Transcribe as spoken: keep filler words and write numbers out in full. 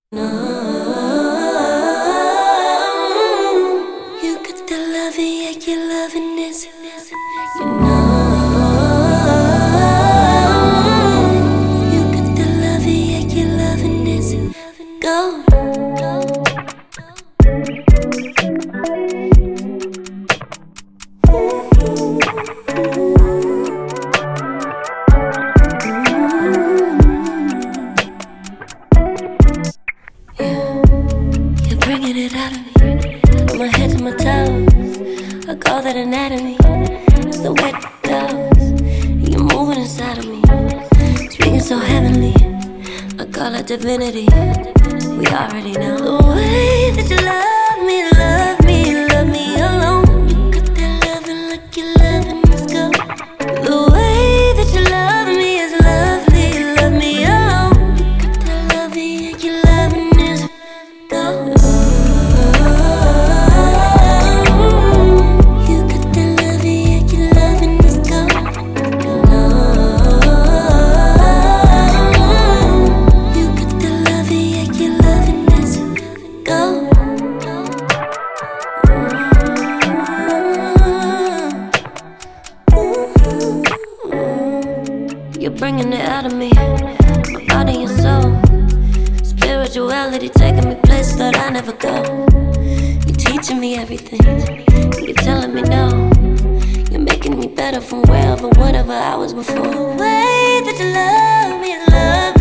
No, you got the love, yeah, you're loving this. You know, you got the love, yeah, you're loving this. Go. You're bringing it out of me, from my head to my toes. I call that anatomy. It's the way it goes. You're moving inside of me, speaking so heavenly. I call it divinity. We already know the way that you love me, love me, love me alone. You got that loving like you're loving. Let's go. The way that you love me is lovely. Love me alone. You got that loving, yeah, you're loving this. Go. You got that loving, yeah, you're loving this. Go. You got that loving, yeah, you're loving this. Go. You're bringing it out of me, my body and soul. Spirituality taking me places that I never go. You're teaching me everything, you're telling me no. You're making me better from wherever, whatever I was before. The way that you love me, love